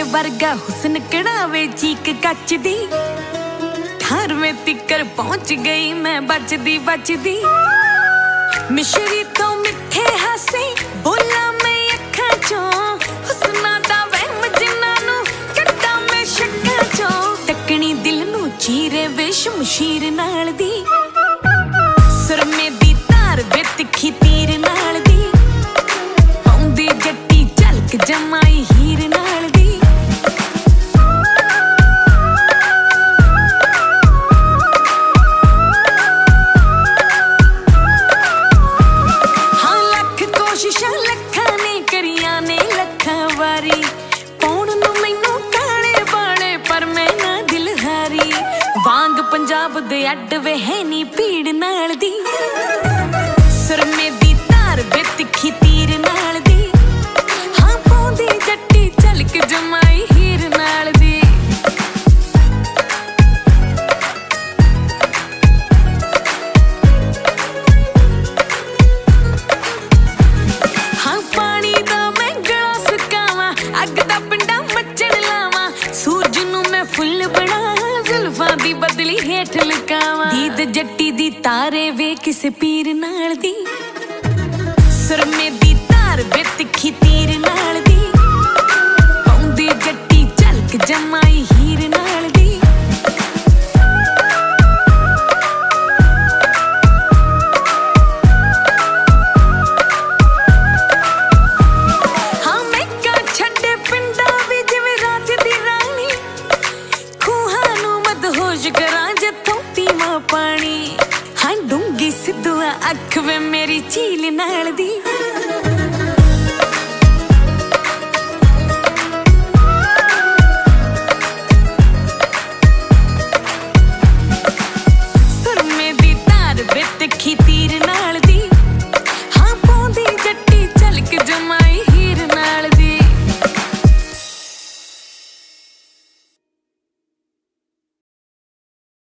वर्गा हुस्न कड़ावे चीक कच दी 18वें तिकर पहुंच गई मैं बचदी बचदी मिश्री तो मिठे हासे बोला मैं अखां चों हुस्ना दा वहम जिन्हां नूं कड्डां मैं शक्कां चों टकनी दिल नूं चीरे वे शमशीर नाल दी सुरमे दी धार वे तिखी तीर नाल दी पाउंदी जट्टी झलक जमाई हीर नाल दी पंजाब दे अड्ड वे है नी भीड़ नाल दी सुरमे दी धार वे तिखी तीर नाल दी हाँ पाउंदी जट्टी झलक जमाई हीर नाल दी हाँ पानी दा मैं गला सुकावां अग दा पिंडा मचण लावां सूरज नूं मैं फुੱਲ बना जुल्फां दी बदली हेठ लुकावां दीद जट्टी दी तारे वे किसे पीर नाल दी सुरमे दी धार वे तिखी तीर नाल दी पाउंदी जट्टी झलक जमाई हीर नाल दी हाँ मैं क्या छड्डे पिंडा वी जिवें रात दी रानी खूहां नूं मदहोश करां जिथों पीवां पानी हाँ डूंगी सिद्धुआ अख वे मेरी झील नाल दी सुरमे दी धार वे तिखी तीर नाल दी हाँ पाउंदी जट्टी झलक जमाई